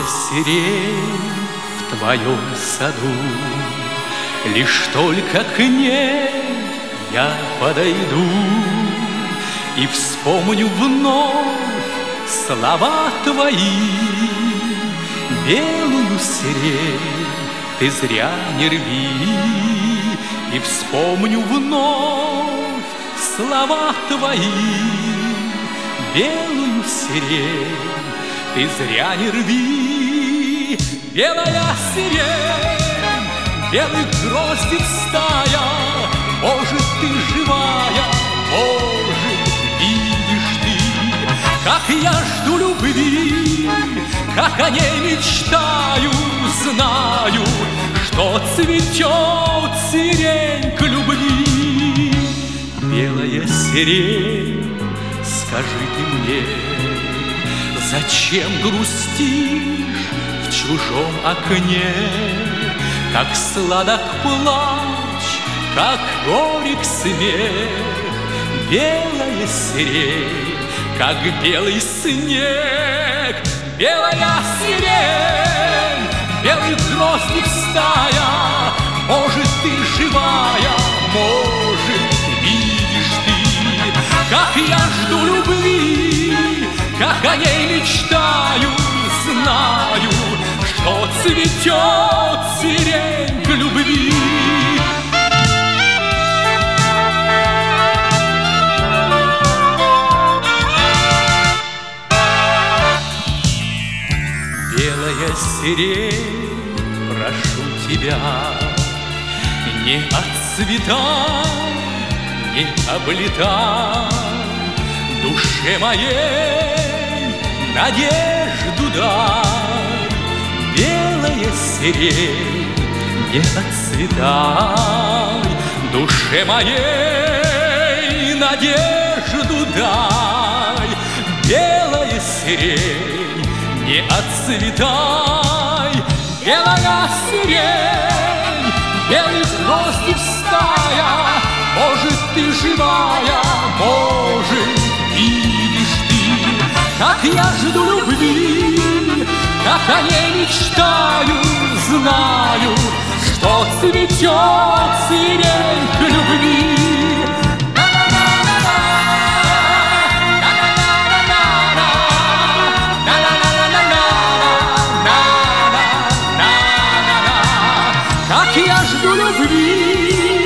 сирень в твоем саду, лишь только к ней я подойду и вспомню вновь слова твои. Белую сирень ты зря не рви, и вспомню вновь слова твои. Белую сирень ты зря не рви. Белая сирень, белых гроздей стая, может, ты живая, может, видишь ты, как я жду любви, как о ней мечтаю, знаю, что цветет сирень к любви. Белая сирень, скажи ты мне, зачем грустишь в чужом окне? Как сладок плач, как горек смех. Белая сирень, как белый снег. Белая сирень, белых гроздей стая, может, ты живая, может, видишь ты, как я жду любви, как о ней мечтаю, знаю, что цветет сирень к любви. Белая сирень, прошу тебя, не отцветай, не облетай душе моей надежду дай. Белая сирень, не отцветай душе моей надежду дай. Белая сирень, не отцветай. Белая сирень, белых гроздей стая, может, ты живая, может, видишь ты, как я жду любви, как о ней мечтаю, знаю, что цветет сирень к любви. Как я жду любви,